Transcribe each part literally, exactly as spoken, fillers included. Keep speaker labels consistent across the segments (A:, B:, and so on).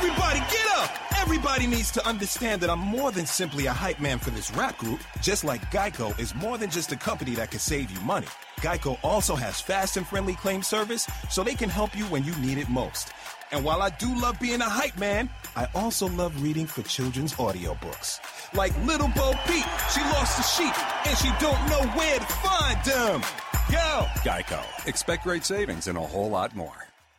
A: Everybody get up! Everybody needs to understand that I'm more than simply a hype man for this rap group. Just like Geico is more than just a company that can save you money. Geico also has fast and friendly claim service, so they can help you when you need it most. And while I do love being a hype man, I also love reading for children's audiobooks. Like Little Bo Peep, she lost the sheep, and she don't know where to find them. Yo!
B: Geico. Expect great savings and a whole lot more.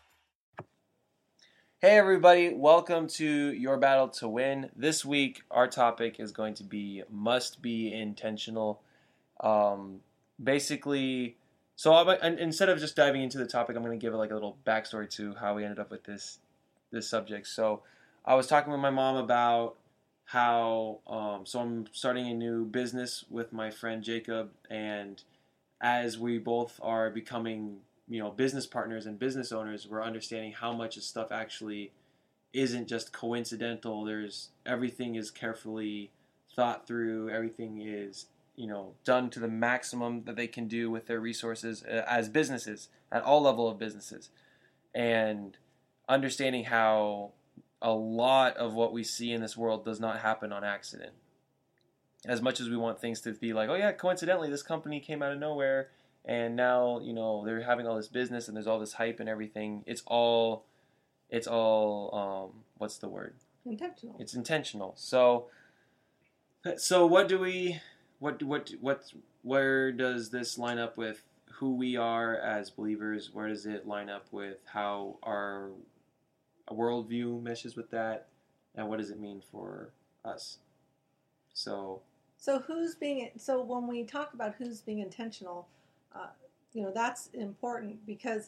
C: Hey everybody, welcome to Your Battle to Win. This week, our topic is going to be must be intentional. Um, basically, so I'm, instead of just diving into the topic, I'm going to give it like a little backstory to how we ended up with this this subject. So I was talking with my mom about how, um, so I'm starting a new business with my friend Jacob, and as we both are becoming you know, business partners and business owners, we're understanding how much of stuff actually isn't just coincidental. There's everything is carefully thought through. Everything is, you know, done to the maximum that they can do with their resources uh, as businesses at all level of businesses, and understanding how a lot of what we see in this world does not happen on accident. As much as we want things to be like, oh yeah, coincidentally, this company came out of nowhere. And now, you know, they're having all this business and there's all this hype and everything. It's all, it's all, um, what's the word?
D: Intentional.
C: It's intentional. So, so what do we, what, what, what, where does this line up with who we are as believers? Where does it line up with how our worldview meshes with that? And what does it mean for us? So.
D: So who's being, so when we talk about who's being intentional, Uh, you know, that's important because,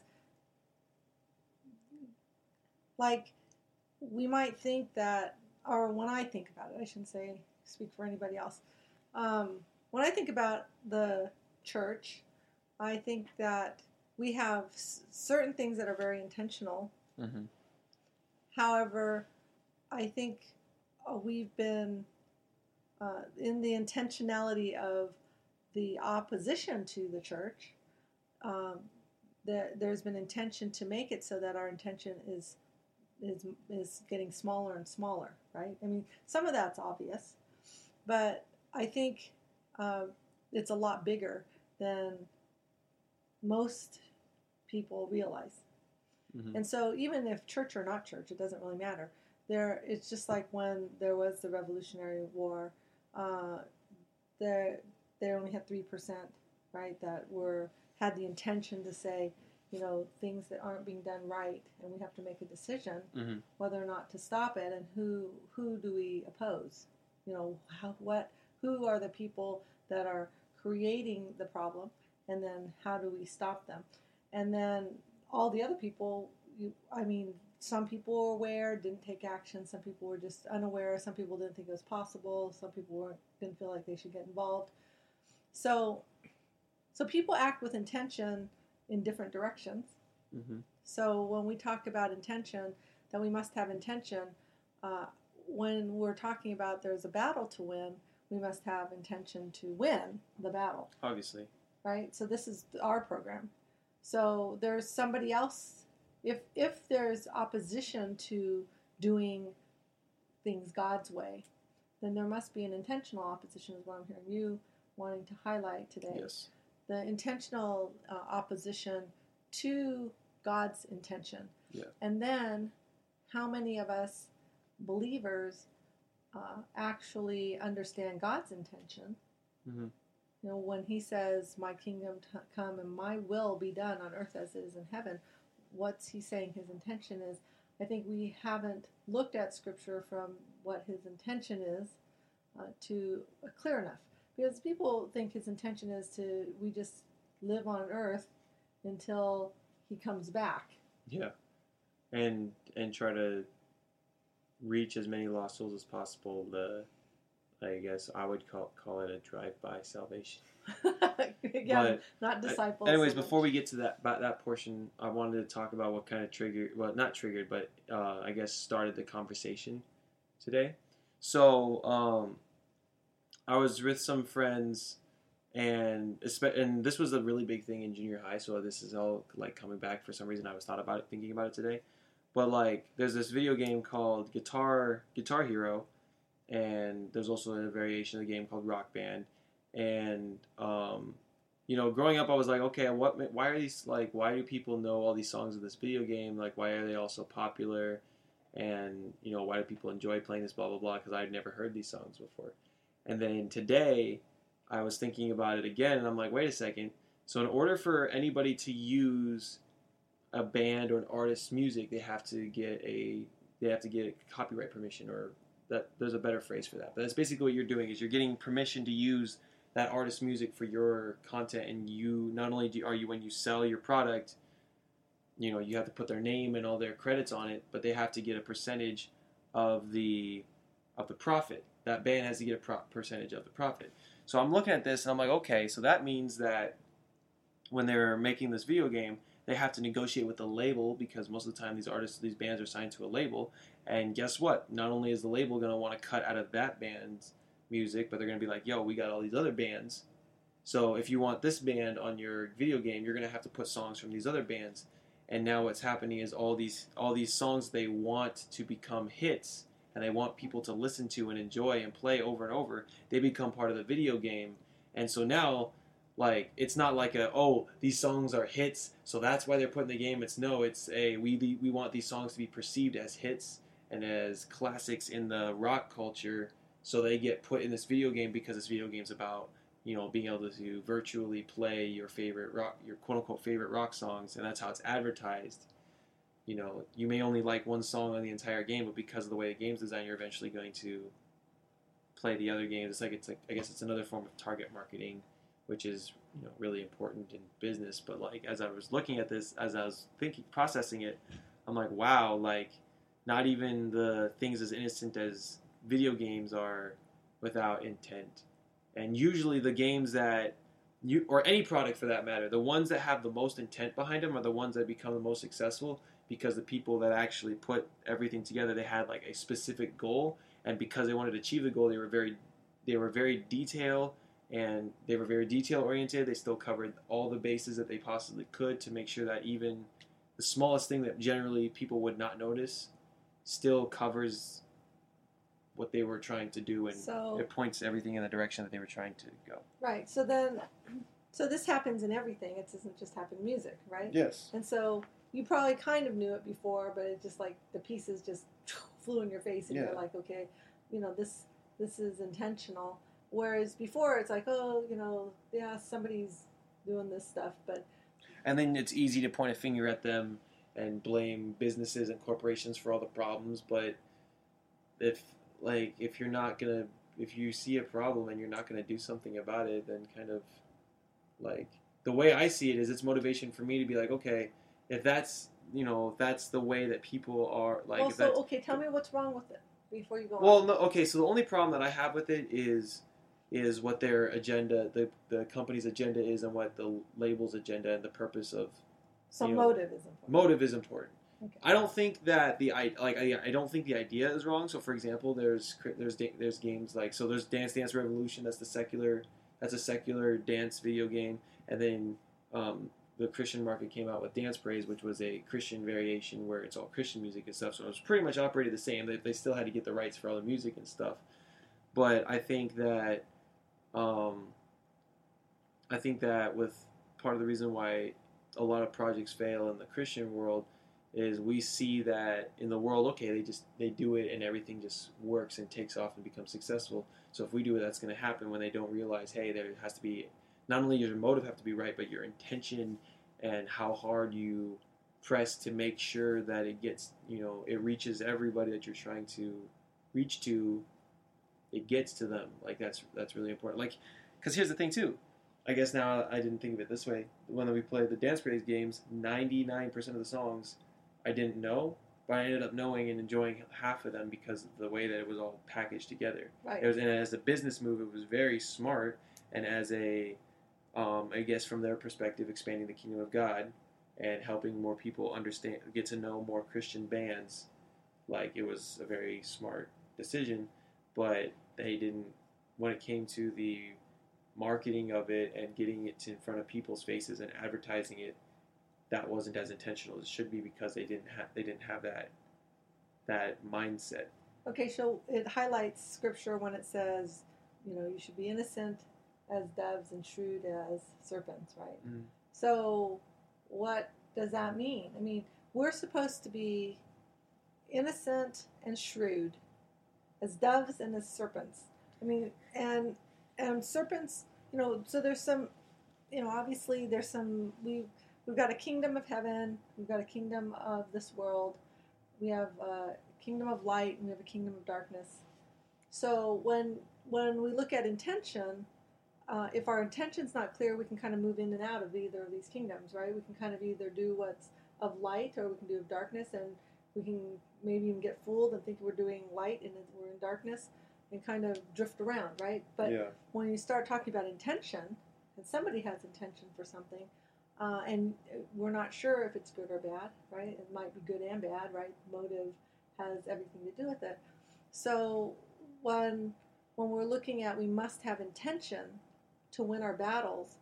D: like, we might think that, or when I think about it, I shouldn't say, speak for anybody else. Um, when I think about the church, I think that we have s- certain things that are very intentional.
C: Mm-hmm.
D: However, I think uh, we've been uh, in the intentionality of the opposition to the church. Um, there, there's been intention to make it so that our intention is is is getting smaller and smaller, right? I mean, some of that's obvious, but I think uh, it's a lot bigger than most people realize. Mm-hmm. And so, even if church or not church, it doesn't really matter. There, it's just like when there was the Revolutionary War. Uh, there. They only had three percent, right, that were had the intention to say, you know, things that aren't being done right, and we have to make a decision mm-hmm. whether or not to stop it, and who who do we oppose? You know, how what who are the people that are creating the problem, and then how do we stop them? And then all the other people, you, I mean, some people were aware, didn't take action. Some people were just unaware. Some people didn't think it was possible. Some people weren't didn't feel like they should get involved. So, so people act with intention in different directions. Mm-hmm. So when we talk about intention, that we must have intention. Uh, when we're talking about there's a battle to win, we must have intention to win the battle.
C: Obviously.
D: Right? So this is our program. So there's somebody else. If if there's opposition to doing things God's way, then there must be an intentional opposition, is what I'm hearing you wanting to highlight today.
C: Yes.
D: The intentional uh, opposition to God's intention.
C: Yeah.
D: And then how many of us believers uh, actually understand God's intention? Mm-hmm. You know, when he says, my kingdom t- come and my will be done on earth as it is in heaven, what's he saying his intention is? I think we haven't looked at Scripture from what his intention is uh, to uh, clear enough. Because people think his intention is to, we just live on earth until he comes back.
C: Yeah. And and try to reach as many lost souls as possible. The, I guess I would call call it a drive-by salvation.
D: yeah,
C: but,
D: not disciples.
C: I, anyways,
D: so
C: before we get to that that portion, I wanted to talk about what kind of triggered, well, not triggered, but uh, I guess started the conversation today. So, um, I was with some friends, and and this was a really big thing in junior high, so this is all like coming back for some reason. I was thought about it, thinking about it today. But like, there's this video game called Guitar Guitar Hero, and there's also a variation of the game called Rock Band. And um, you know, growing up, I was like, okay, what? Why are these like? Why do people know all these songs of this video game? Like, why are they all so popular? And you know, why do people enjoy playing this? Blah blah blah. Because I'd never heard these songs before. And then today, I was thinking about it again, and I'm like, wait a second. So in order for anybody to use a band or an artist's music, they have to get a they have to get copyright permission, or that there's a better phrase for that. But that's basically what you're doing, is you're getting permission to use that artist's music for your content. And you not only do are you when you sell your product, you know, you have to put their name and all their credits on it, but they have to get a percentage of the of the profit. That band has to get a pro- percentage of the profit. So I'm looking at this and I'm like, okay, so that means that when they're making this video game, they have to negotiate with the label, because most of the time these artists, these bands are signed to a label. And guess what? Not only is the label going to want to cut out of that band's music, but they're going to be like, yo, we got all these other bands. So if you want this band on your video game, you're going to have to put songs from these other bands. And now what's happening is all these all these songs they want to become hits, and they want people to listen to and enjoy and play over and over, they become part of the video game. And so now, like, it's not like a, oh, these songs are hits, so that's why they're put in the game. It's no, it's a, we we want these songs to be perceived as hits and as classics in the rock culture, so they get put in this video game because this video game's about, you know, being able to virtually play your favorite rock, your quote-unquote favorite rock songs, and that's how it's advertised. You know, you may only like one song on the entire game, but because of the way the game's designed, you're eventually going to play the other games. It's like, it's like, I guess it's another form of target marketing, which is, you know, really important in business. But like, as I was looking at this, as I was thinking, processing it, I'm like, wow, like, not even the things as innocent as video games are without intent. And usually the games that you, or any product for that matter, the ones that have the most intent behind them are the ones that become the most successful, because the people that actually put everything together, they had like a specific goal, and because they wanted to achieve the goal, they were very, they were very detail, and they were very detail oriented. They still covered all the bases that they possibly could to make sure that even the smallest thing that generally people would not notice still covers what they were trying to do, and
D: So-
C: it points everything in the direction that they were trying to go.
D: Right. So then, so this happens in everything. It doesn't just happen in music, right?
C: Yes.
D: And so you probably kind of knew it before, but it just like the pieces just flew in your face, and
C: Yeah.
D: you're like, okay, you know, this this is intentional. Whereas before, it's like, oh, you know, yeah, somebody's doing this stuff, but
C: And then it's easy to point a finger at them and blame businesses and corporations for all the problems. But if, like, if you're not gonna, if you see a problem and you're not gonna do something about it, then kind of, like, the way I see it is, it's motivation for me to be like, okay, if that's, you know, if that's the way that people are, like,
D: well,
C: if
D: so
C: that's,
D: okay, tell me what's wrong with it before you go
C: well,
D: on.
C: no, okay, so the only problem that I have with it is is what their agenda, the the company's agenda is, and what the label's agenda and the purpose of
D: So
C: you know,
D: motive is important.
C: motive is important.
D: Okay.
C: I don't think that the I like I, I don't think the idea is wrong. So for example, there's there's there's games like so there's Dance Dance Revolution. That's the secular that's a secular dance video game, and then um, the Christian market came out with Dance Praise, which was a Christian variation where it's all Christian music and stuff. So it was pretty much operated the same. They they still had to get the rights for all the music and stuff. But I think that um, I think that with part of the reason why a lot of projects fail in the Christian world is we see that in the world, okay, they just they do it and everything just works and takes off and becomes successful. So if we do it, that's going to happen, when they don't realize, hey, there has to be, not only your motive have to be right, but your intention and how hard you press to make sure that it gets, you know, it reaches everybody that you're trying to reach to. It gets to them. Like, that's that's really important. Like, because here's the thing too. I guess now I didn't think of it this way. When we played the Dance Praise games, ninety-nine percent of the songs I didn't know, but I ended up knowing and enjoying half of them because of the way that it was all packaged together.
D: Right.
C: It was, and as a business move, it was very smart, and as a, um, I guess from their perspective, expanding the kingdom of God and helping more people understand, get to know more Christian bands, like, it was a very smart decision. But they didn't, when it came to the marketing of it and getting it in front of people's faces and advertising it, that wasn't as intentional. It should be because they didn't have they didn't have that that mindset.
D: Okay, so it highlights scripture when it says, you know, you should be innocent as doves and shrewd as serpents, right?
C: Mm.
D: So what does that mean? I mean, we're supposed to be innocent and shrewd as doves and as serpents. I mean, and and serpents, you know, so there's some, you know, obviously there's some, we've, we've got a kingdom of heaven, we've got a kingdom of this world, we have a kingdom of light, and we have a kingdom of darkness. So when when we look at intention, uh, if our intention's not clear, we can kind of move in and out of either of these kingdoms, right? We can kind of either do what's of light, or we can do of darkness, and we can maybe even get fooled and think we're doing light and we're in darkness, and kind of drift around, right? But
C: Yeah.
D: when you start talking about intention, and somebody has intention for something, uh, and we're not sure if it's good or bad, right? It might be good and bad, right? Motive has everything to do with it. So when when we're looking at we must have intention to win our battles,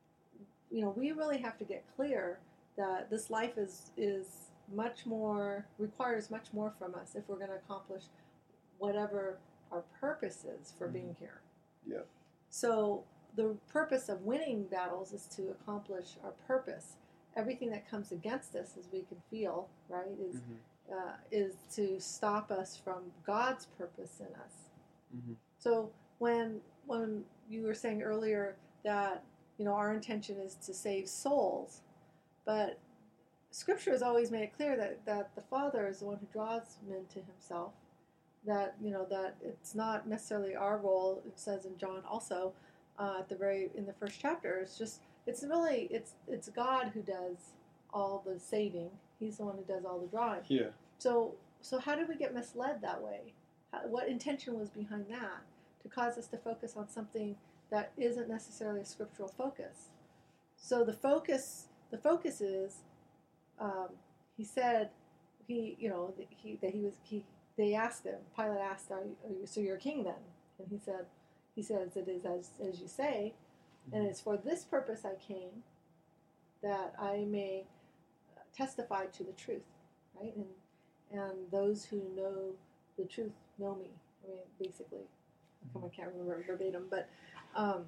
D: you know, we really have to get clear that this life is is much more, requires much more from us if we're going to accomplish whatever our purpose is for mm-hmm. being here.
C: Yeah.
D: So the purpose of winning battles is to accomplish our purpose. Everything that comes against us, as we can feel, right, is mm-hmm. uh, is to stop us from God's purpose in us.
C: Mm-hmm.
D: So when when you were saying earlier that, you know, our intention is to save souls, but Scripture has always made it clear that, that the Father is the one who draws men to Himself. That, you know, that it's not necessarily our role. It says in John also, uh, at the very in the first chapter, it's just it's really it's it's God who does all the saving. He's the one who does all the drawing.
C: Yeah.
D: So so how did we get misled that way? How, what intention was behind that to cause us to focus on something that isn't necessarily a scriptural focus? So the focus the focus is. Um, he said, he, you know, that he, that he was, he, they asked him, Pilate asked, are you, are you, so you're a king then? And he said, he says, it is as, as you say, mm-hmm. and it's for this purpose I came, that I may testify to the truth, right? And, and those who know the truth know me. I mean, basically, mm-hmm. I can't remember verbatim, but, um,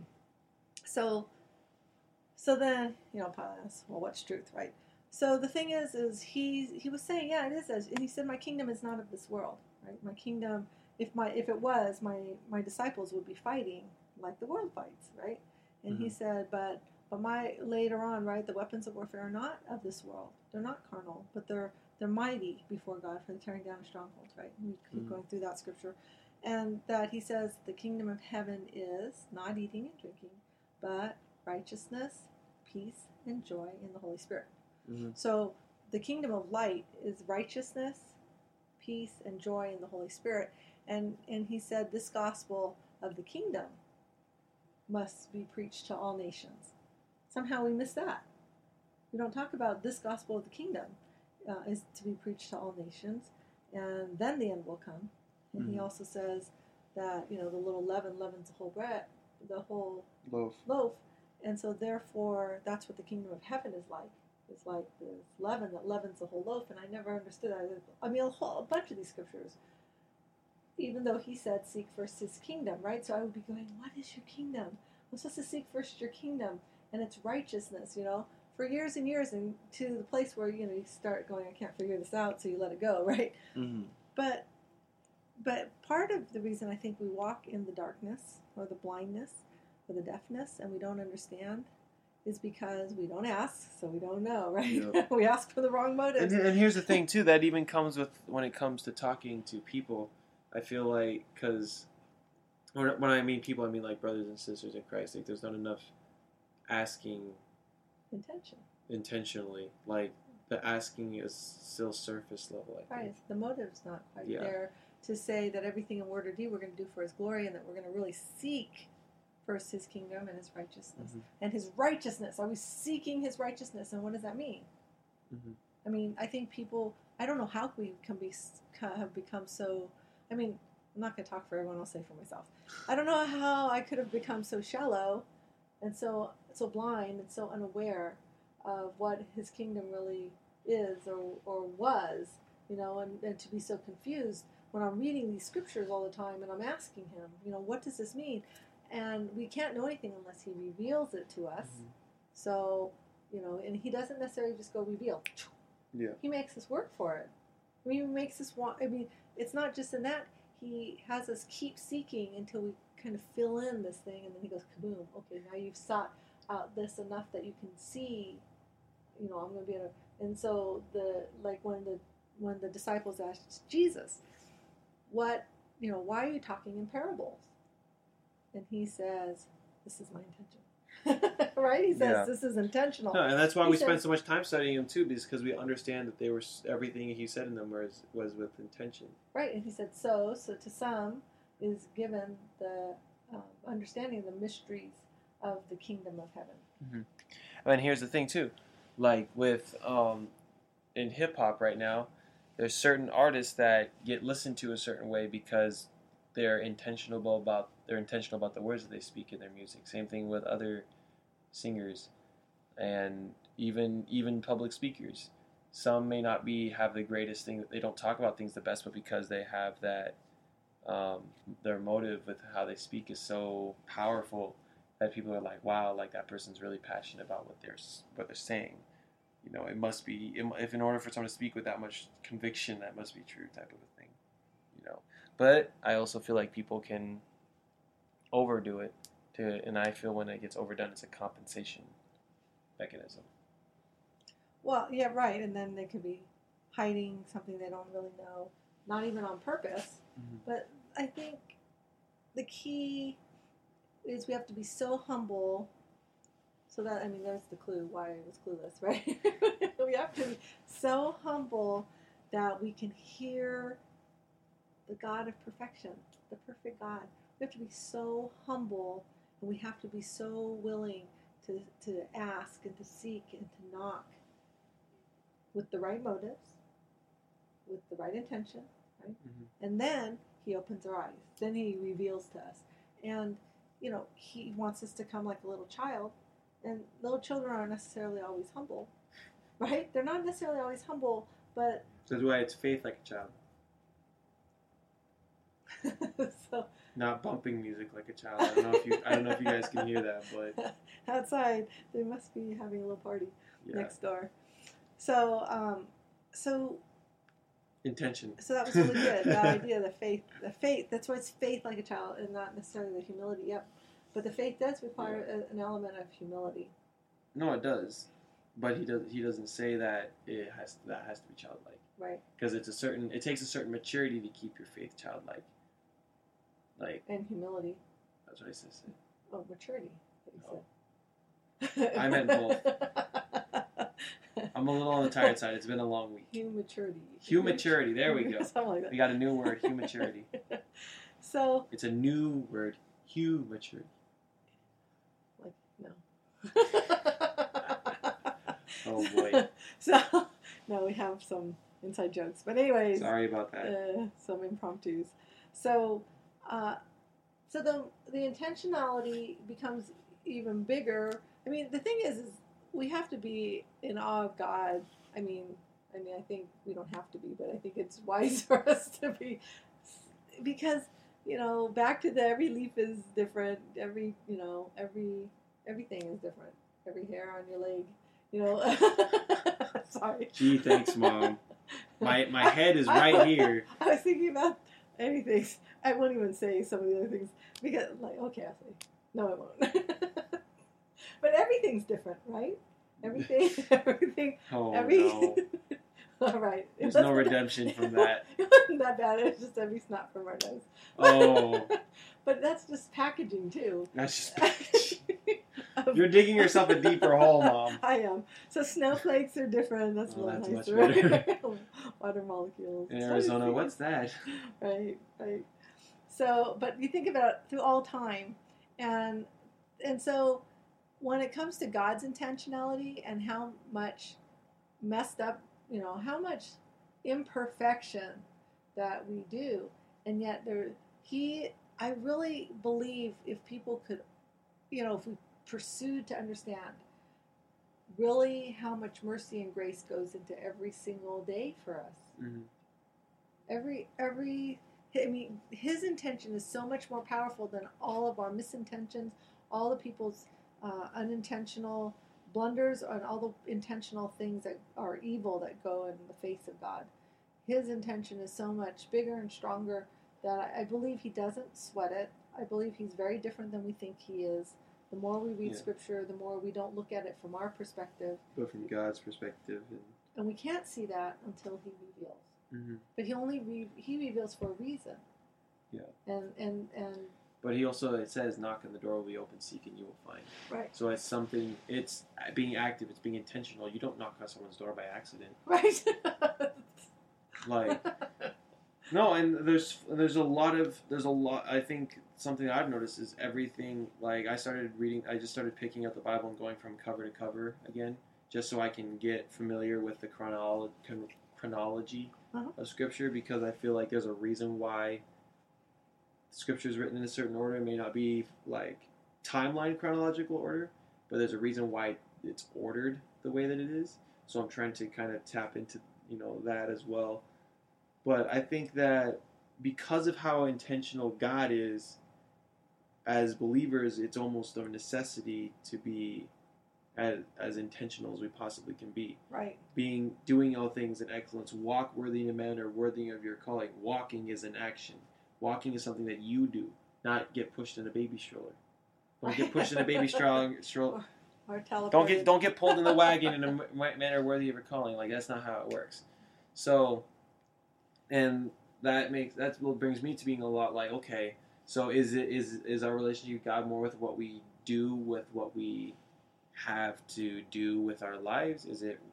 D: so, so then, you know, Pilate asked, well, what's truth, right? So the thing is, is he he was saying, yeah, it is, as, and he said, my kingdom is not of this world, right? My kingdom, if my if it was, my my disciples would be fighting like the world fights, right? And mm-hmm. he said, but but my later on, right, the weapons of warfare are not of this world. They're not carnal, but they're they're mighty before God for the tearing down of strongholds, right? And we keep mm-hmm. going through that scripture, and that he says the kingdom of heaven is not eating and drinking, but righteousness, peace, and joy in the Holy Spirit. Mm-hmm. So the kingdom of light is righteousness, peace, and joy in the Holy Spirit. And and he said this gospel of the kingdom must be preached to all nations. Somehow we miss that. We don't talk about this gospel of the kingdom uh, is to be preached to all nations, and then the end will come. And mm-hmm. he also says that, you know, the little leaven leavens the whole bread, the whole
C: loaf.
D: loaf. And so therefore that's what the kingdom of heaven is like. It's like this leaven that leavens the whole loaf, and I never understood that. I mean, a, whole, a bunch of these scriptures, even though he said, seek first his kingdom, right? So I would be going, what is your kingdom? I'm supposed to seek first your kingdom, and it's righteousness, you know, for years and years, and to the place where, you know, you start going, I can't figure this out, so you let it go, right?
C: Mm-hmm.
D: But, but part of the reason I think we walk in the darkness, or the blindness, or the deafness, and we don't understand, is because we don't ask, so we don't know, right? Yep. We ask for the wrong motives.
C: And, and here's the thing, too, that even comes with, when it comes to talking to people, I feel like, because when, when I mean people, I mean like brothers and sisters in Christ, like there's not enough asking
D: intention
C: intentionally, like the asking is still surface level, I
D: right.
C: think.
D: The motive's not quite
C: yeah.
D: there to say that everything in word or deed we're going to do for his glory, and that we're going to really seek first his kingdom and his righteousness. Mm-hmm. And his righteousness. Are we seeking his righteousness? And what does that mean?
C: Mm-hmm.
D: I mean, I think people, I don't know how we can be have become so, I mean, I'm not going to talk for everyone, I'll say for myself. I don't know how I could have become so shallow and so so blind and so unaware of what his kingdom really is or, or was, you know, and, and to be so confused when I'm reading these scriptures all the time and I'm asking him, you know, what does this mean? And we can't know anything unless he reveals it to us. Mm-hmm. So, you know, and he doesn't necessarily just go reveal.
C: Yeah.
D: He makes us work for it. I mean, he makes us want, I mean, it's not just in that. He has us keep seeking until we kind of fill in this thing, and then he goes, kaboom, okay, now you've sought out this enough that you can see, you know, I'm going to be able to, and so the, like when the, when the disciples asked Jesus, what, you know, why are you talking in parables? And he says, this is my intention. Right? He says, yeah. This is intentional.
C: No, and that's why
D: he
C: we
D: says,
C: spend so much time studying him too, because we understand that they were, everything he said in them was, was with intention.
D: Right, and he said, so, so to some is given the um, understanding of the mysteries of the kingdom of heaven.
C: Mm-hmm. And here's the thing too, like with, um, in hip-hop right now, there's certain artists that get listened to a certain way because they're intentional about they're intentional about the words that they speak in their music. Same thing with other singers and even even public speakers. Some may not be have the greatest thing. They don't talk about things the best, but because they have that, um, their motive with how they speak is so powerful that people are like, wow, like that person's really passionate about what they're what they're saying. You know, it must be, if in order for someone to speak with that much conviction, that must be true type of a thing, you know. But I also feel like people can overdo it, to, and I feel when it gets overdone, it's a compensation mechanism.
D: Well, yeah, right, and then they could be hiding something they don't really know, not even on purpose. Mm-hmm. But I think the key is we have to be so humble. So that, I mean, there's the clue why I was clueless, right? We have to be so humble that we can hear the God of perfection, the perfect God. We have to be so humble, and we have to be so willing to, to ask and to seek and to knock with the right motives, with the right intention, right? Mm-hmm. And then he opens our eyes. Then he reveals to us. And, you know, he wants us to come like a little child. And little children aren't necessarily always humble, right? They're not necessarily always humble, but...
C: That's why it's faith like a child.
D: So,
C: not bumping music like a child. I don't know if you, I don't know if you guys can hear that, but...
D: Outside, they must be having a little party
C: yeah.
D: next door. So, um, so...
C: Intention.
D: So that was really good, that idea, the faith. The faith, that's why it's faith like a child and not necessarily the humility. Yep. But the faith does require yeah. a, an element of humility.
C: No, it does, but he does. He doesn't say that it has that has to be childlike.
D: Right.
C: Because it's a certain. It takes a certain maturity to keep your faith childlike. Like.
D: And humility.
C: That's what I said.
D: Oh, maturity.
C: Oh. Said. I meant both. I'm a little on the tired side. It's been a long week.
D: Humaturity.
C: Humaturity. There we go.
D: Something like that.
C: We got a new word. Humaturity.
D: So.
C: It's a new word. Humaturity.
D: Like, no.
C: Oh, boy.
D: So, no, we have some inside jokes. But anyways.
C: Sorry about that.
D: Uh, some impromptus. So, uh, so the the intentionality becomes even bigger. I mean, the thing is, is we have to be in awe of God. I mean, I mean, I think we don't have to be, but I think it's wise for us to be, because, you know, back to the every leaf is different. Every, you know, every everything is different. Every hair on your leg, you know. Sorry.
C: Gee, thanks, Mom. My my head is right
D: I,
C: here.
D: I was thinking about anything. I won't even say some of the other things because, like, okay, I'll say. No, I won't. But everything's different, right? Everything, everything.
C: Oh,
D: every,
C: no.
D: All right.
C: There's no redemption from that.
D: It wasn't that bad. It's just every snot from our nose.
C: Oh.
D: But that's just packaging, too.
C: That's just packaging. You're digging yourself a deeper hole, Mom.
D: I am. So snowflakes are different. That's
C: oh,
D: really
C: that's
D: nice.
C: Much better.
D: Water molecules.
C: In Arizona, what's that?
D: Right, right. So, but you think about it through all time. And, and so when it comes to God's intentionality and how much messed up, you know, how much imperfection that we do, and yet there, he, I really believe if people could, you know, if we pursued to understand really how much mercy and grace goes into every single day for us.
C: Mm-hmm.
D: Every every I mean, his intention is so much more powerful than all of our misintentions, all the people's uh, unintentional blunders, and all the intentional things that are evil that go in the face of God. His intention is so much bigger and stronger that I, I believe he doesn't sweat it. I believe he's very different than we think he is. The more we read
C: Yeah.
D: Scripture, the more we don't look at it from our perspective.
C: But from God's perspective. And,
D: and we can't see that until he reveals.
C: mm-hmm.
D: But he only re- he reveals for a reason.
C: Yeah.
D: And, and, and
C: But he also, it says, knock and the door will be open, seek and you will find.
D: Right.
C: So it's something, it's being active, it's being intentional. You don't knock on someone's door by accident.
D: Right.
C: Like, no, and there's there's a lot of, there's a lot, I think something I've noticed is everything, like I started reading, I just started picking up the Bible and going from cover to cover again, just so I can get familiar with the chronolo- chron- chronology
D: uh-huh.
C: of Scripture, because I feel like there's a reason why Scripture is written in a certain order. It may not be like timeline chronological order, but there's a reason why it's ordered the way that it is. So I'm trying to kind of tap into, you know, that as well. But I think that because of how intentional God is, as believers, it's almost a necessity to be as, as intentional as we possibly can be.
D: Right.
C: Being, doing all things in excellence. Walk worthy of men or worthy of your calling. Walking is an action. Walking is something that you do, not get pushed in a baby stroller. Don't get pushed in a baby stroller. stroller.
D: Or, or
C: don't get don't get pulled in the wagon in a manner worthy of your calling. Like, that's not how it works. So, and that makes that's what brings me to being a lot like, okay, so is it is is our relationship with God more with what we do, with what we have to do with our lives? Is it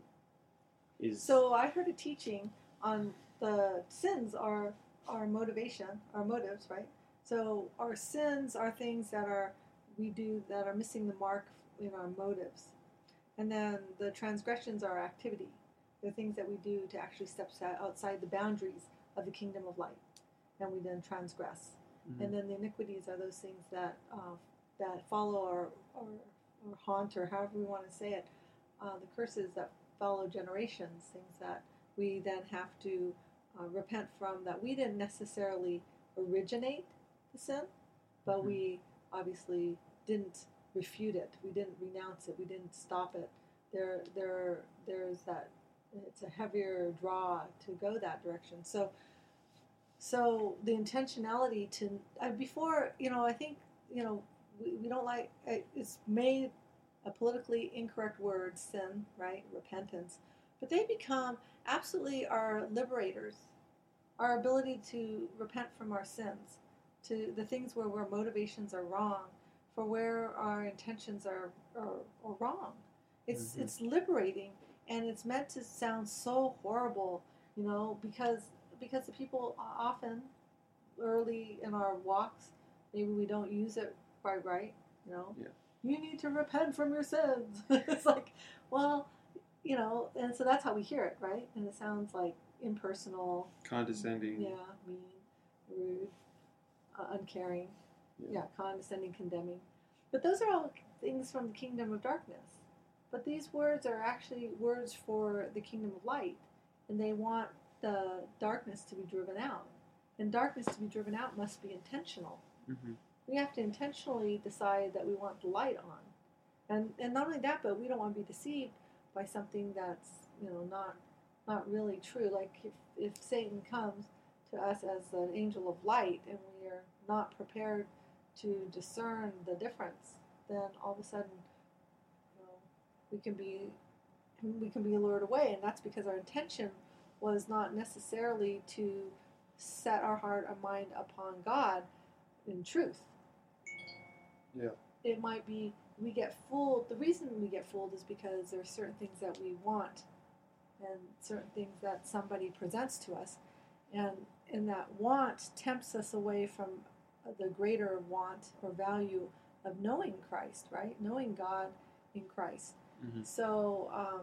C: is
D: So I heard a teaching on the sins are our motivation, our motives, right? So our sins are things that are we do that are missing the mark in our motives, and then the transgressions are activity. They're things that we do to actually step outside the boundaries of the kingdom of light, and we then transgress. Mm-hmm. And then the iniquities are those things that uh, that follow or, or or haunt, or however we want to say it, uh, the curses that follow generations, things that we then have to uh, repent from, that we didn't necessarily originate the sin, but mm-hmm. we obviously didn't refute it, we didn't renounce it, we didn't stop it. There, there, there's that. It's a heavier draw to go that direction. So, so the intentionality to uh, before, you know, I think, you know, we, we don't like uh, it's made a politically incorrect word, sin, right? Repentance, but they become absolutely our liberators. Our ability to repent from our sins, to the things where our motivations are wrong, for where our intentions are are, are wrong. It's mm-hmm. it's liberating. And it's meant to sound so horrible, you know, because because the people often, early in our walks, maybe we don't use it quite right, you know.
C: Yeah.
D: You need to repent from your sins. It's like, well, you know, and so that's how we hear it, right? And it sounds like impersonal.
C: Condescending.
D: Yeah, mean, rude, uh, uncaring. Yeah. yeah, condescending, condemning. But those are all things from the kingdom of darkness. But these words are actually words for the kingdom of light, and they want the darkness to be driven out. And darkness to be driven out must be intentional. Mm-hmm. We have to intentionally decide that we want the light on. And and not only that, but we don't want to be deceived by something that's, you know, not not really true. Like if, if Satan comes to us as an angel of light and we are not prepared to discern the difference, then all of a sudden we can be we can be lured away, and that's because our intention was not necessarily to set our heart and mind upon God in truth.
C: Yeah.
D: It might be we get fooled. The reason we get fooled is because there are certain things that we want and certain things that somebody presents to us, and and that want tempts us away from the greater want or value of knowing Christ, right? Knowing God in Christ. Mm-hmm. So, um,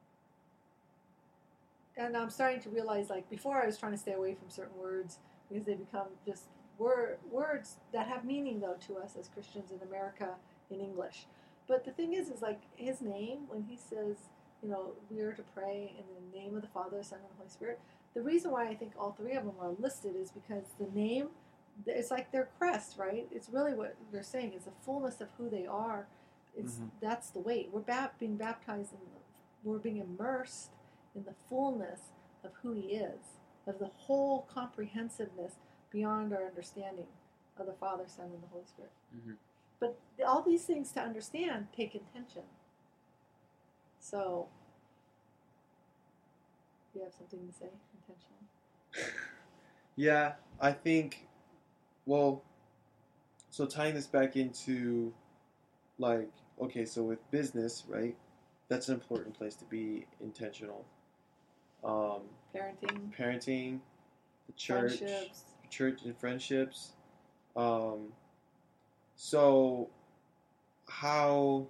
D: and I'm starting to realize, like, before I was trying to stay away from certain words because they become just word, words that have meaning, though, to us as Christians in America in English. but the thing is, is like his name, when he says, you know, we are to pray in the name of the Father, the Son, and the Holy Spirit. The reason why I think all three of them are listed is because the name, it's like their crest, right? It's really what they're saying is the fullness of who they are. It's
C: Mhm.
D: That's the weight. We're ba- being baptized in the, we're being immersed in the fullness of who He is, of the whole comprehensiveness beyond our understanding of the Father, Son, and the Holy Spirit.
C: Mhm.
D: But all these things to understand take intention. So, you have something to say? Intentional.
E: Yeah, I think, well, so tying this back into, like, okay, so with business, right, that's an important place to be intentional. Um,
D: Parenting,
E: parenting, the church,
D: friendships.
E: church and friendships. Um, so, how,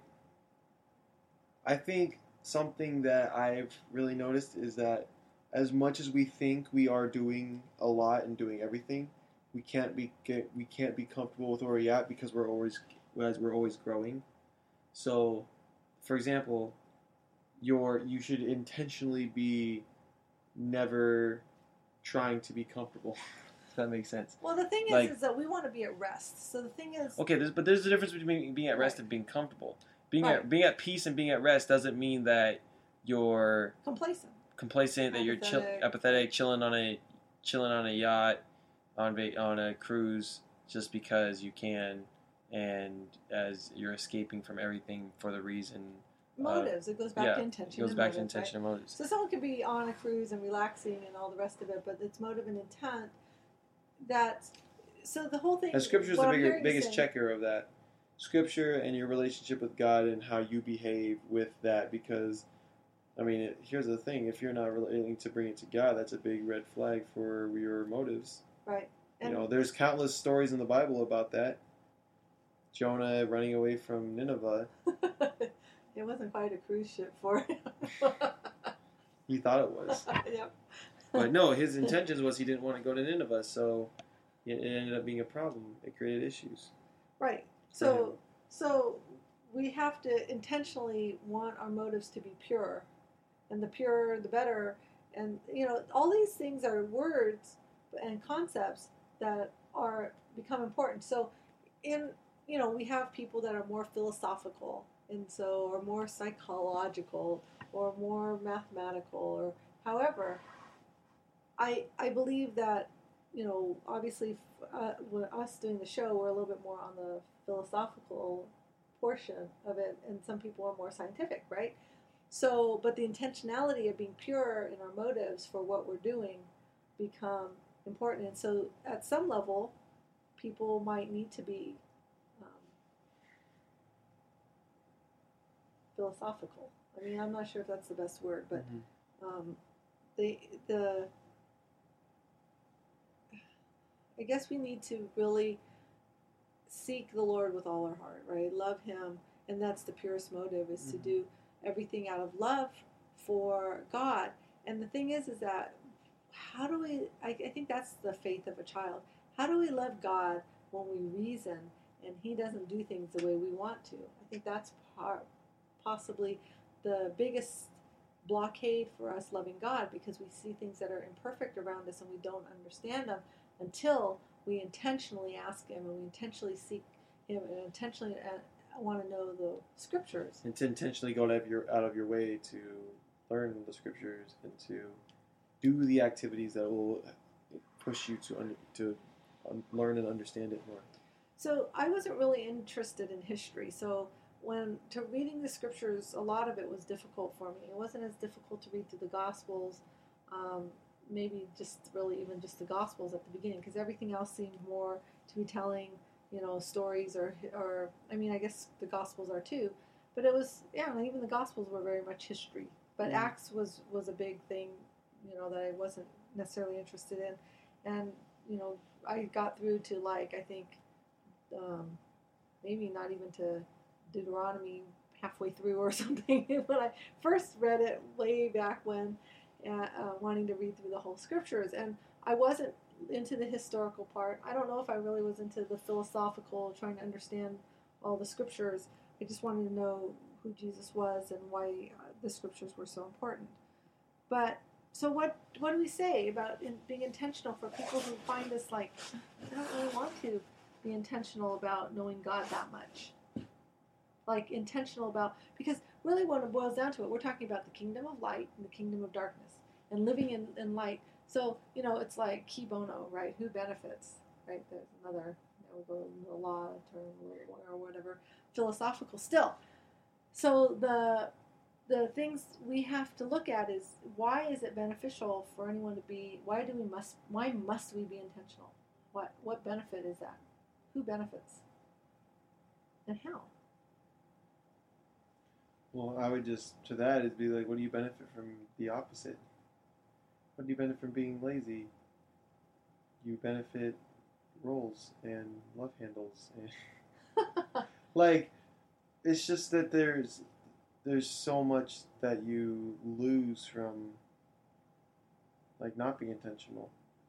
E: I think something that I've really noticed is that as much as we think we are doing a lot and doing everything, we can't be get, we can't be comfortable with where we're at because we're always as we're always growing. So, for example, your you should intentionally be never trying to be comfortable.
C: If that makes sense.
D: Well, the thing is,
C: Like-
D: is that we want to be at rest. So the thing is,
C: Okay, there's, but there's a difference between being at rest
D: Right.
C: and being comfortable. Being
D: Right.
C: at being at peace and being at rest doesn't mean that you're
D: complacent.
C: complacent, that you're chill,
D: Apathetic.
C: apathetic, chilling on a chilling on a yacht, on va- on a cruise, just because you can, and as you're escaping from everything for the reason.
D: Motives. it goes back
C: yeah,
D: to
C: It
D: intention.
C: goes
D: and
C: back to
D: motives,
C: intention and motives.
D: Right? So someone could be on a cruise and relaxing and all the rest of it, but it's motive and intent. That so the whole thing.
E: And Scripture is
D: what
E: the
D: I'm
E: bigger,
D: hearing you
E: biggest
D: say-
E: checker of that. Scripture and your relationship with God and how you behave with that. Because, I mean, it, here's the thing: if you're not willing to bring it to God, that's a big red flag for your motives.
D: Right.
E: You
D: And
E: know, there's countless stories in the Bible about that. Jonah running away from Nineveh.
D: it wasn't quite a cruise ship for him.
E: He thought it was.
D: Yep.
E: But no, his intentions was he didn't want to go to Nineveh, so it ended up being a problem. It created issues.
D: Right.
E: for
D: So
E: him.
D: so we have to intentionally want our motives to be pure, and the purer the better. And you know, all these things are words and concepts that are become important. So in you know, we have people that are more philosophical and so or more psychological or more mathematical or however. I I believe that you know, obviously, uh, with us doing the show, we're a little bit more on the philosophical portion of it, and some people are more scientific, right? So, but the intentionality of being pure in our motives for what we're doing become important. And so, at some level, people might need to be um, philosophical. I mean, I'm not sure if that's the best word, but
C: Mhm.
D: um, the the I guess we need to really seek the Lord with all our heart, right? Love Him, and that's the purest motive, is to
E: Mhm.
D: do everything out of love for God. And the thing is, is that how do we? I, I think that's the faith of a child. How do we love God when we reason and He doesn't do things the way we want to? I think that's part, possibly the biggest blockade for us loving God, because we see things that are imperfect around us and we don't understand them until we intentionally ask Him and we intentionally seek Him and intentionally uh, want to know the Scriptures.
E: And to intentionally go out of your out of your way to learn the Scriptures and to do the activities that will push you to un, to un, learn and understand it more.
D: So I wasn't really interested in history. So when to reading the Scriptures, a lot of it was difficult for me. It wasn't as difficult to read through the Gospels. Um, maybe just really even just the Gospels at the beginning, because everything else seemed more to be telling, you know, stories or, or I mean, I guess the Gospels are too, but it was, yeah, even the Gospels were very much history. But
E: Mhm.
D: Acts was, was a big thing, you know, that I wasn't necessarily interested in. And, you know, I got through to, like, I think, um, maybe not even to Deuteronomy halfway through or something when I first read it way back when, uh, uh, wanting to read through the whole Scriptures. And I wasn't into the historical part. I don't know if I really was into the philosophical, trying to understand all the Scriptures. I just wanted to know who Jesus was and why uh, the scriptures were so important. But so what? What do we say about in, being intentional for people who find us like, I don't really want to be intentional about knowing God that much? Like intentional about, because really when it boils down to it, we're talking about the kingdom of light and the kingdom of darkness and living in, in light. So, you know, it's like key bono, right? Who benefits, right? There's another, you know, we'll go into the law term or whatever, philosophical still. So the the things we have to look at is, why is it beneficial for anyone to be, why do we must, why must we be intentional? What, what benefit is that? Who benefits? And how?
E: Well, I would just, to that, it'd be like, what do you benefit from the opposite? What do you benefit from being lazy? You benefit rolls and love handles. And like, it's just that there's there's so much that you lose from, like, not being intentional.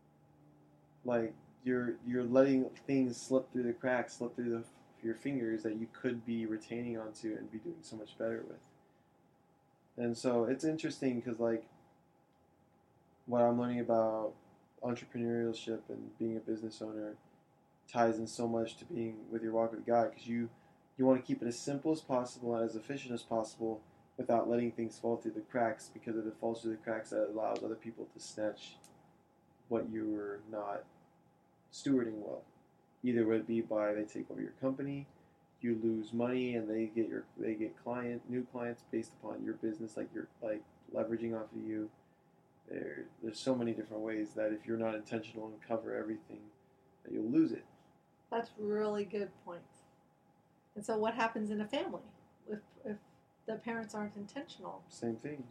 E: Like, you're you're letting things slip through the cracks, slip through the your fingers that you could be retaining onto and be doing so much better with. And so it's interesting because, like, what I'm learning about entrepreneurship and being a business owner ties in so much to being with your walk with God, because you you want to keep it as simple as possible and as efficient as possible without letting things fall through the cracks, because if it falls through the cracks, that allows other people to snatch what you were not stewarding well. Either would it be by they take over your company, you lose money, and they get your they get client new clients based upon your business, like you're like leveraging off of you. There, there's so many different ways that if you're not intentional and cover everything, that you'll lose it.
D: That's really good points. And so what happens in a family if if the parents aren't intentional?
E: Same thing.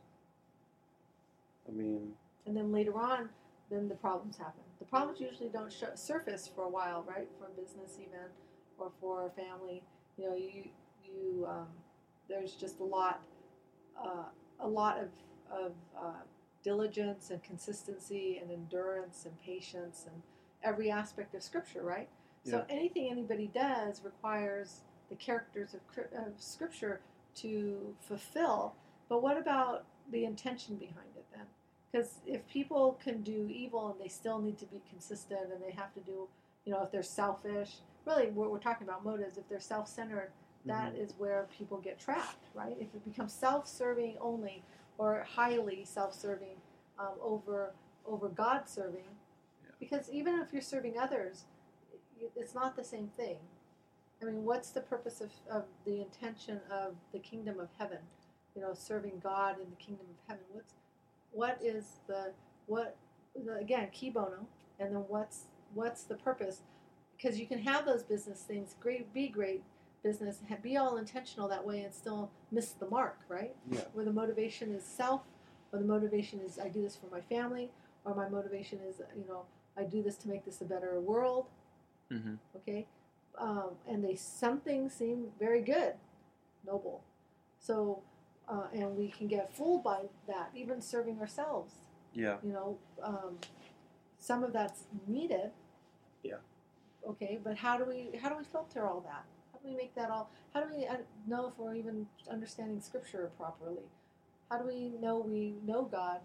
E: I mean,
D: and then later on, then the problems happen. The problems usually don't sh- surface for a while, right? For a business even, or for a family. You know, you you um, there's just a lot, uh, a lot of of uh, diligence and consistency and endurance and patience and every aspect of Scripture, right? Yeah. So anything anybody does requires the characters of, of Scripture to fulfill. But what about the intention behind it then? Because if people can do evil and they still need to be consistent and they have to do, you know, if they're selfish, really what we're talking about motives, if they're self-centered, that mm-hmm. is where people get trapped, right? If it becomes self-serving only or highly self-serving um, over over God-serving, yeah. Because even if you're serving others, it's not the same thing. I mean, what's the purpose of, of the intention of the kingdom of heaven? You know, serving God in the kingdom of heaven. What's what is the what the, again key bono, and then what's what's the purpose? Because you can have those business things, great, be great business, be all intentional that way, and still miss the mark, right?
E: Yeah.
D: Where the motivation is self, or the motivation is I do this for my family, or my motivation is you know I do this to make this a better world.
C: Mm-hmm.
D: Okay, um, and they some things seem very good, noble, so. Uh, and we can get fooled by that, even serving ourselves.
E: Yeah.
D: You know, um, some of that's needed.
E: Yeah.
D: Okay, but how do we how do we filter all that? How do we make that all? How do we uh, know if we're even understanding Scripture properly? How do we know we know God?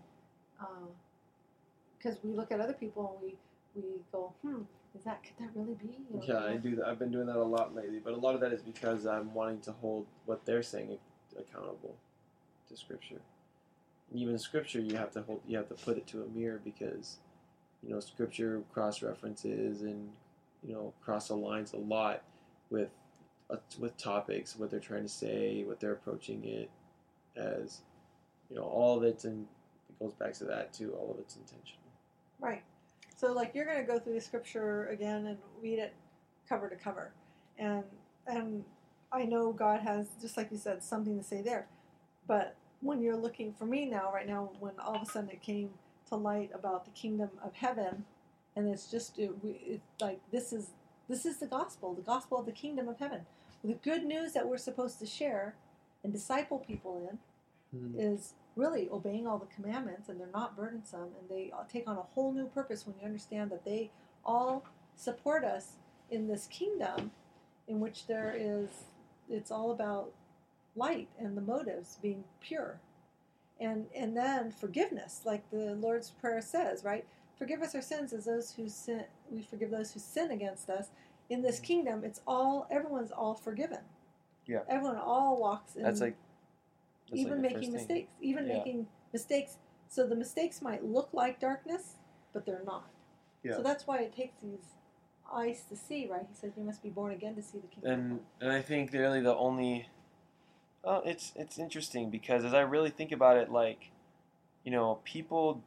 D: Because uh, we look at other people and we we go, hmm, is that could that really be? You know,
E: yeah, I do that. I've been doing that a lot lately, but a lot of that is because I'm wanting to hold what they're saying accountable to Scripture. And even Scripture, you have to hold, you have to put it to a mirror, because you know Scripture cross references and you know cross aligns a lot with uh, with topics, what they're trying to say, what they're approaching it as. You know, all of it's in. It goes back to that too. All of it's intentional.
D: Right. So, like, you're going to go through the Scripture again and read it cover to cover, and and I know God has, just like you said, something to say there. But when you're looking for me now, right now, when all of a sudden it came to light about the kingdom of heaven, and it's just it, it's like this is this is the gospel, the gospel of the kingdom of heaven, the good news that we're supposed to share and disciple people in mm-hmm. is really obeying all the commandments, and they're not burdensome, and they take on a whole new purpose when you understand that they all support us in this kingdom, in which there is it's all about light and the motives being pure. And and then forgiveness, like the Lord's Prayer says, right? Forgive us our sins as those who sin, we forgive those who sin against us. In this kingdom, it's all, everyone's all forgiven.
C: Yeah.
D: Everyone all walks in.
C: That's like that's
D: even
C: like the
D: making
C: first thing.
D: mistakes, even
C: Yeah.
D: making mistakes. So the mistakes might look like darkness, but they're not.
E: Yeah.
D: So that's why it takes these eyes to see, right? He says you must be born again to see the kingdom.
C: And and I think really the only, well, it's it's interesting because as I really think about it, like, you know, people,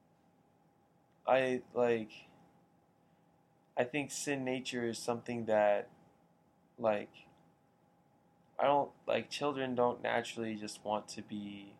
C: I like, I think sin nature is something that, like, I don't, like, children don't naturally just want to be,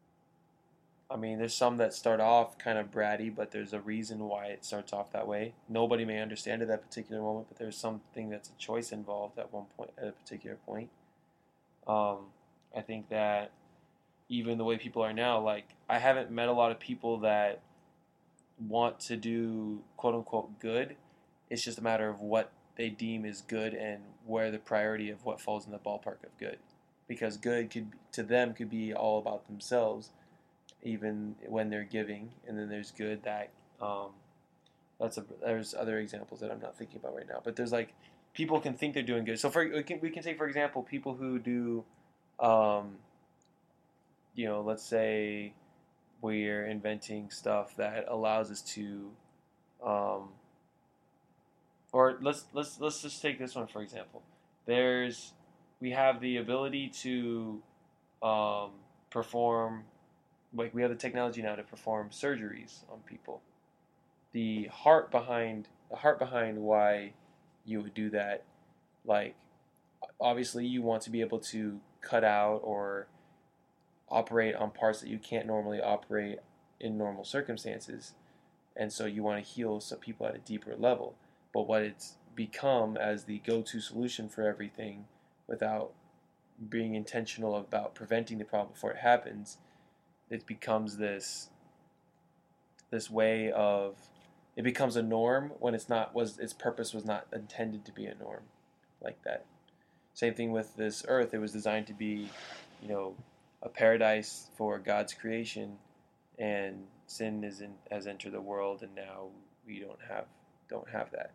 C: I mean, there's some that start off kind of bratty, but there's a reason why it starts off that way. Nobody may understand at that particular moment, but there's something that's a choice involved at one point, at a particular point. Um, I think that even the way people are now, like, I haven't met a lot of people that want to do quote-unquote good. It's just a matter of what they deem is good and where the priority of what falls in the ballpark of good. Because good could, to them, could be all about themselves, even when they're giving, and then there's good that um, that's a there's other examples that I'm not thinking about right now. But there's like people can think they're doing good. So for we can, we can take for example people who do, um, you know, let's say we're inventing stuff that allows us to, um, or let's let's let's just take this one for example. There's we have the ability to um, perform. Like we have the technology now to perform surgeries on people. The heart behind the heart behind why you would do that, like obviously you want to be able to cut out or operate on parts that you can't normally operate in normal circumstances, and so you want to heal some people at a deeper level. But what it's become as the go-to solution for everything, without being intentional about preventing the problem before it happens, it becomes this this way of it becomes a norm when it's not was its purpose was not intended to be a norm like that. Same thing with this earth. It was designed to be, you know, a paradise for God's creation, and sin is in, has entered the world, and now we don't have don't have that.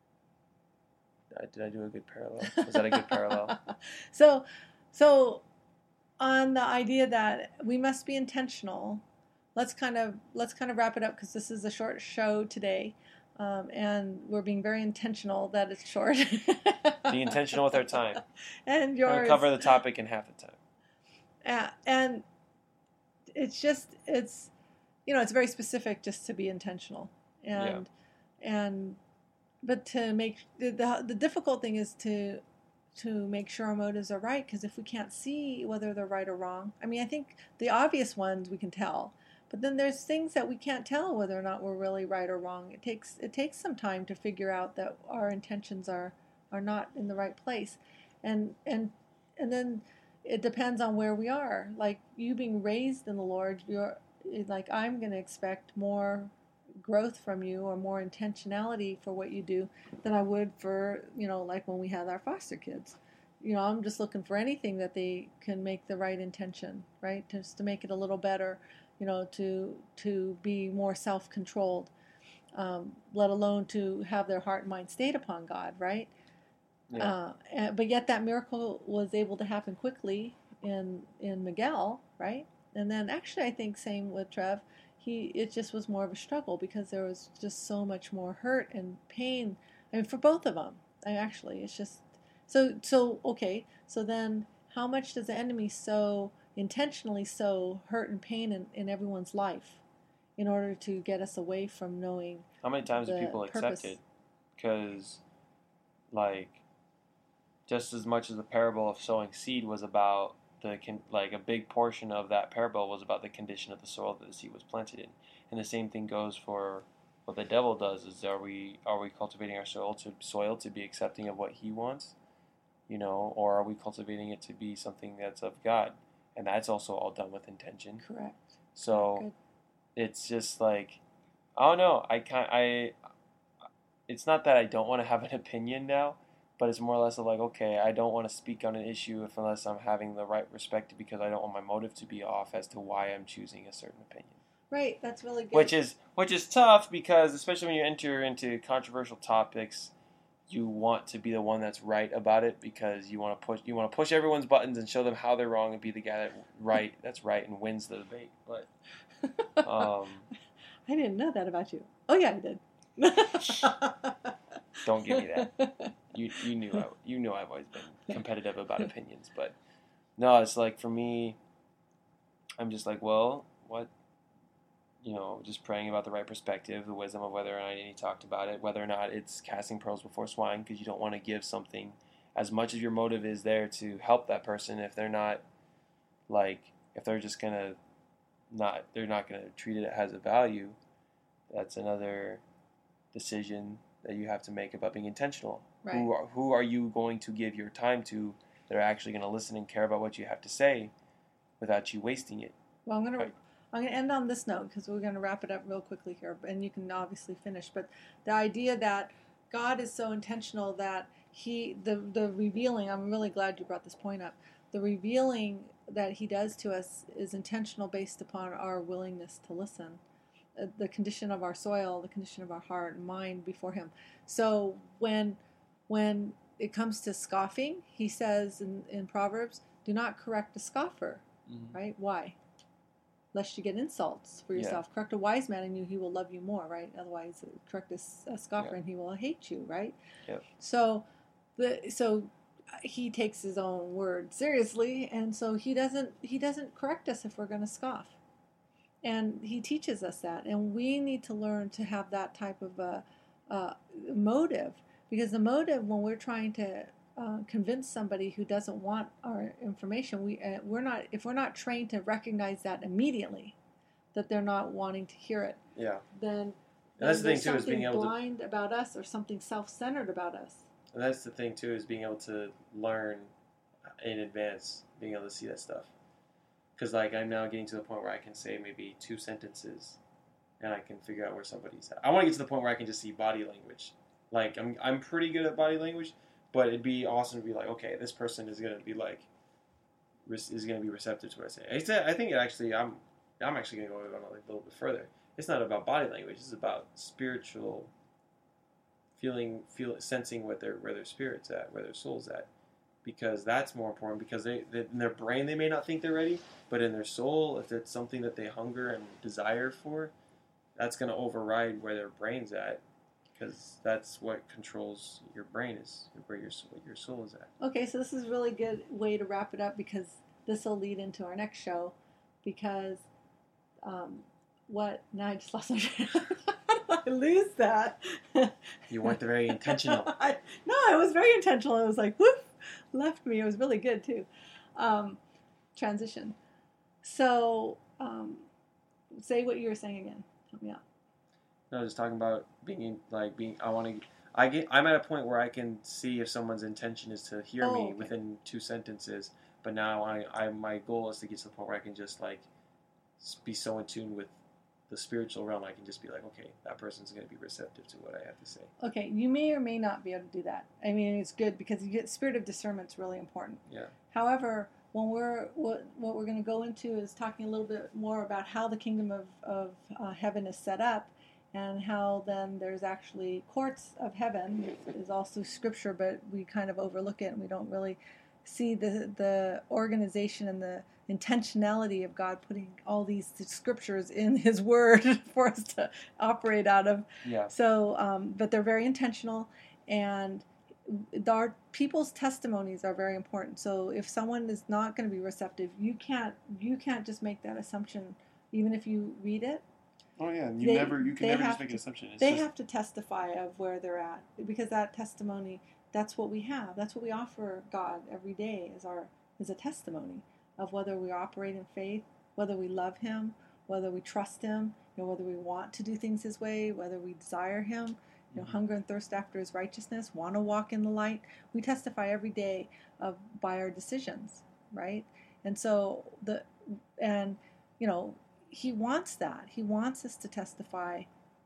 C: Did I do a good parallel? Was that a good parallel?
D: so, so. On the idea that we must be intentional, let's kind of let's kind of wrap it up because this is a short show today, um, and we're being very intentional that it's short.
C: Be intentional with our time,
D: and yours.
C: We'll cover the topic in half the time.
D: Uh, and it's just it's you know it's very specific just to be intentional, and yeah. and but to make the, the the difficult thing is to. to make sure our motives are right, because if we can't see whether they're right or wrong, I mean, I think the obvious ones we can tell, but then there's things that we can't tell whether or not we're really right or wrong. It takes it takes some time to figure out that our intentions are are not in the right place, and and and then it depends on where we are. Like you being raised in the Lord, you're like I'm going to expect more growth from you or more intentionality for what you do than I would for, you know, like when we had our foster kids. You know, I'm just looking for anything that they can make the right intention, right? Just to make it a little better, you know, to to be more self-controlled, um, let alone to have their heart and mind stayed upon God, right? Yeah. Uh, and, but yet that miracle was able to happen quickly in in Miguel, right? And then actually I think same with Trev. He, it just was more of a struggle because there was just so much more hurt and pain. I mean, for both of them, I actually, it's just, so, so, okay, so then how much does the enemy sow, intentionally sow hurt and pain in, in everyone's life in order to get us away from knowing
C: How many times do people
D: purpose.
C: accept it? Because, like, just as much as the parable of sowing seed was about The con- like a big portion of that parable was about the condition of the soil that the seed was planted in, and the same thing goes for what the devil does. Is are we are we cultivating our soil to soil to be accepting of what he wants, you know, or are we cultivating it to be something that's of God? And that's also all done with intention.
D: Correct.
C: So
D: Good.
C: It's just like I don't know. I can't. I. It's not that I don't want to have an opinion now, but it's more or less of like, okay, I don't want to speak on an issue if unless I'm having the right perspective, because I don't want my motive to be off as to why I'm choosing a certain opinion.
D: Right, that's really good.
C: Which is which is tough, because especially when you enter into controversial topics, you want to be the one that's right about it, because you want to push you want to push everyone's buttons and show them how they're wrong and be the guy that right that's right and wins the debate. But um,
D: I didn't know that about you. Oh yeah, I did.
C: Don't give me that. You you knew I, you knew I've always been competitive about opinions, but no, it's like for me, I'm just like, well, what. You know, just praying about the right perspective, the wisdom of whether or not he talked about it, whether or not it's casting pearls before swine, because you don't want to give something, as much as your motive is there to help that person, if they're not, like, if they're just going to not, they're not going to treat it as a value, that's another decision that you have to make about being intentional.
D: Right.
C: Who are, who are you going to give your time to that are actually going to listen and care about what you have to say without you wasting it?
D: Well, I'm going
C: Right.
D: to... I'm going to end on this note, because we're going to wrap it up real quickly here, and you can obviously finish. But the idea that God is so intentional that he, the, the revealing, I'm really glad you brought this point up, the revealing that he does to us is intentional based upon our willingness to listen, uh, the condition of our soil, the condition of our heart and mind before him. So when, when it comes to scoffing, he says in, in Proverbs, do not correct a scoffer,
C: Mm-hmm.
D: right? Why? Lest you get insults for yourself. Yeah. Correct a wise man and you, he will love you more, right? Otherwise, correct a, a scoffer yeah. and he will hate you, right?
C: Yep.
D: So, the so he takes his own word seriously, and so he doesn't he doesn't correct us if we're going to scoff, and he teaches us that, and we need to learn to have that type of a, a motive, because the motive when we're trying to Uh, convince somebody who doesn't want our information, we uh, we're not if we're not trained to recognize that immediately, that they're not wanting to hear it.
C: Yeah.
D: Then,
C: and that's
D: then
C: the thing too, is
D: something
C: being able
D: blind
C: to
D: about us, or something self-centered about us.
C: And that's the thing too, is being able to learn in advance, being able to see that stuff. Because like I'm now getting to the point where I can say maybe two sentences, and I can figure out where somebody's at. I want to get to the point where I can just see body language. Like I'm I'm pretty good at body language. But it'd be awesome to be like, okay, this person is going to be like, is going to be receptive to what I say. I, said, I think it actually, I'm I'm actually going to go on a little bit further. It's not about body language. It's about spiritual feeling, feel, sensing what their, where their spirit's at, where their soul's at. Because that's more important, because they, they, in their brain they may not think they're ready, but in their soul, if it's something that they hunger and desire for, that's going to override where their brain's at. Because that's what controls your brain, is where your what your soul is at.
D: Okay, so this is a really good way to wrap it up, because this will lead into our next show. Because um, what? Now I just lost my train. How did I lose that?
C: You weren't very intentional.
D: I, no, it was very intentional. It was like whoop, left me. It was really good too. Um, transition. So um, say what you were saying again. Help me out.
C: No, just talking about being like being. I want to. I get. I'm at a point where I can see if someone's intention is to hear
D: oh,
C: me
D: okay.
C: within two sentences. But now I, I, my goal is to get to the point where I can just like be so in tune with the spiritual realm. I can just be like, okay, that person's going to be receptive to what I have to say.
D: Okay, you may or may not be able to do that. I mean, it's good because you get spirit of discernment's really important.
C: Yeah.
D: However, when we're what what we're going to go into is talking a little bit more about how the kingdom of of uh, heaven is set up. And how then there's actually courts of heaven is also scripture, but we kind of overlook it and we don't really see the the organization and the intentionality of God putting all these scriptures in His Word for us to operate out of.
C: Yeah.
D: So, um, but they're very intentional, and our people's testimonies are very important. So, if someone is not going to be receptive, you can't you can't just make that assumption, even if you read it.
E: Oh yeah, you
D: They-
E: never you can
D: they
E: never
D: have
E: just make
D: to-
E: an assumption. It's
D: They
E: just,
D: have to testify of where they're at, because that testimony, that's what we have. That's what we offer God every day, is our is a testimony of whether we operate in faith, whether we love Him, whether we trust Him, you know, whether we want to do things His way, whether we desire Him, you know,
C: Mhm.
D: hunger and thirst after His righteousness, want to walk in the light. We testify every day of by our decisions, right? And so the and you know. He wants that. He wants us to testify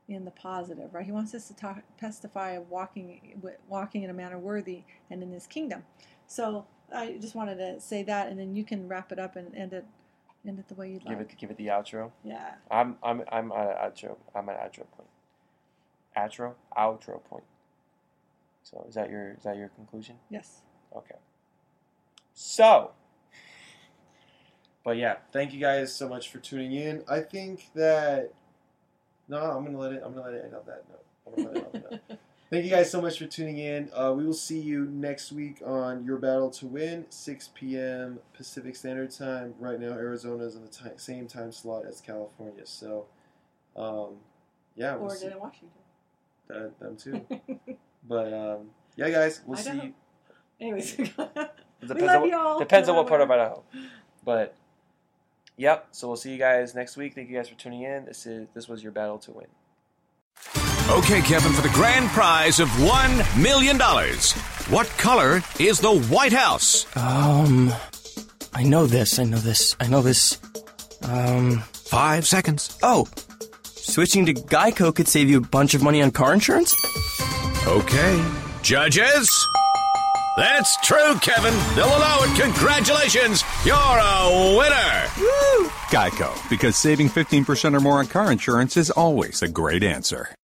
D: in the positive, right? He wants us to talk, testify of walking, walking in a manner worthy and in His kingdom. So I just wanted to say that, and then you can wrap it up and end it, end it the way you'd
C: Give
D: like.
C: it, give it the outro.
D: Yeah.
C: I'm, I'm, I'm at an outro. I'm at an outro point. Outro, outro point. So is that your, is that your conclusion?
D: Yes.
C: Okay. So, but yeah, thank you guys so much for tuning in.
E: I think that no, I'm gonna let it. I'm gonna let it end on that note. I'm gonna let it end on that note. Thank you guys so much for tuning in. Uh, we will see you next week on Your Battle to Win, six p.m. Pacific Standard Time. Right now, Arizona is in the t- same time slot as California. So, um, yeah, we'll
D: Or
E: see.
D: in Washington.
E: That, them too. But um, yeah, guys, we'll see
D: Idaho.
E: you.
D: Anyways,
C: Depends
D: we love
C: on,
D: you all.
C: Depends on what part of
D: Whatever.
C: Idaho. But, yep, so we'll see you guys next week. Thank you guys for tuning in. This is this was Your Battle to Win.
F: Okay, Kevin, for the grand prize of one million dollars. What color is the White House?
G: Um, I know this, I know this, I know this. Um,
F: Five seconds.
G: oh, switching to Geico could save you a bunch of money on car insurance?
F: Okay. Judges? That's true, Kevin. They'll allow it. Congratulations. You're a winner.
B: Geico, because saving fifteen percent or more on car insurance is always a great answer.